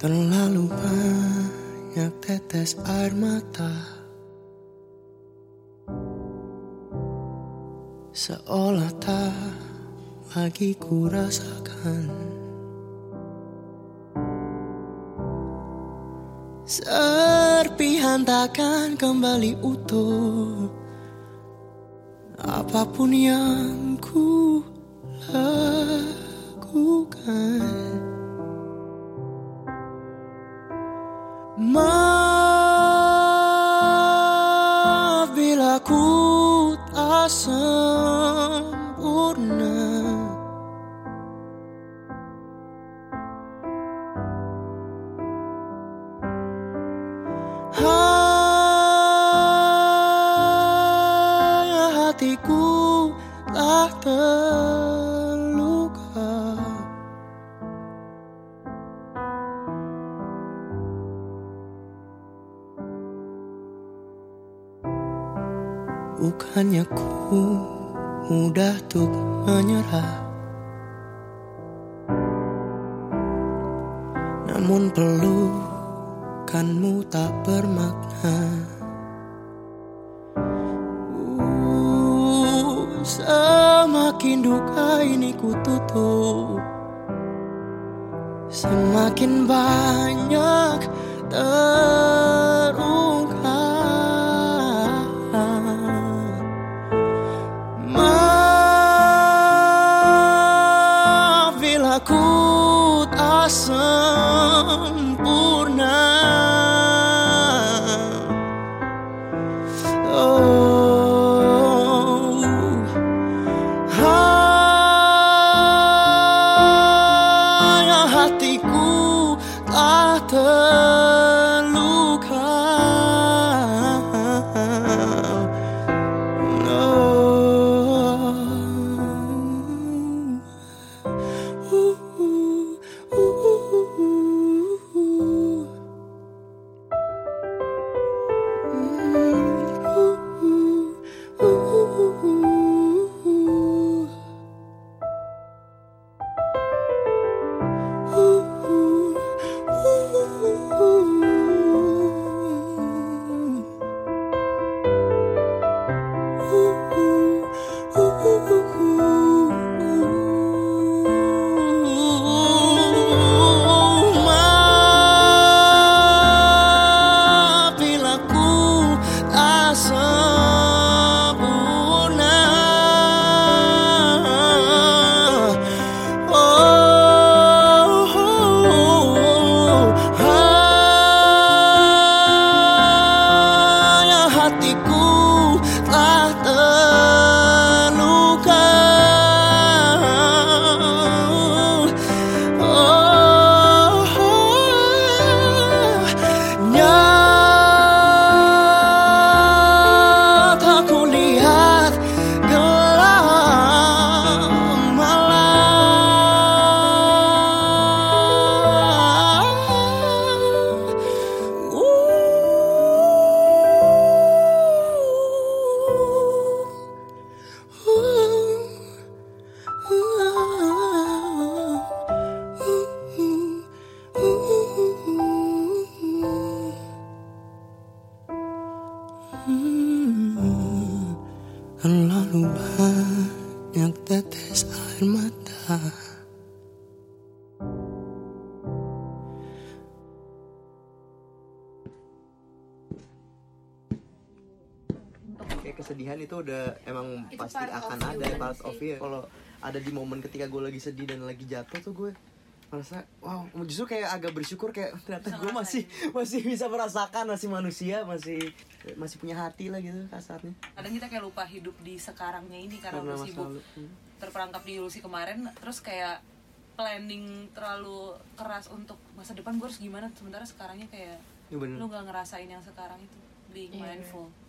Terlalu banyak tetes air mata, seolah tak lagi ku rasakan. Serpihan takkan kembali utuh, apapun yang ku lakukan. Maaf bila ku tak sempurna, hanya hatiku telah terluka. Bukannya ku mudah untuk menyerah, namun pelukanmu tak bermakna. Semakin duka ini ku tutup, semakin banyak terungkap. Maaf bila ku tak sempurna. Hanya hatiku telah terluka. Hatiku telah terluka. Nyata ku lihat gelap terlalu banyak tetes air mata. Kayak kesedihan itu udah emang itu pasti akan ada part of it. Kalau ada di momen ketika gue lagi sedih dan lagi jatuh tuh gue merasa wow, justru kayak agak bersyukur kayak ternyata gue masih bisa merasakan, masih manusia, masih punya hati lah gitu kasarnya. Kadang kita kayak lupa hidup di sekarangnya ini karena udah sibuk terperangkap di ilusi kemarin, terus kayak planning terlalu keras untuk masa depan gue harus gimana, sementara sekarangnya kayak lu gak ngerasain yang sekarang itu, being mindful.